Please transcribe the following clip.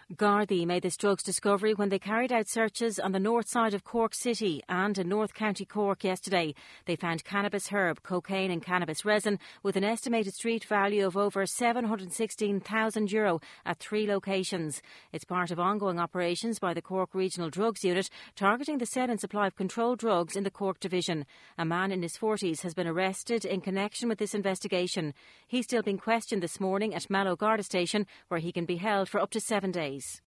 Gardaí made this drugs discovery when they carried out searches on the north side of Cork City and in North County Cork yesterday. They found cannabis herb, cocaine and cannabis resin with an estimated street value of over €716,000 at 3 locations. It's part of ongoing operations by the Cork Regional Drugs Unit targeting the sale and supply of controlled drugs in the Cork Division. A man in his 40s has been arrested in connection with this investigation. He's still being questioned this morning at Mallow Garda Station, where he can be held for up to 7 days.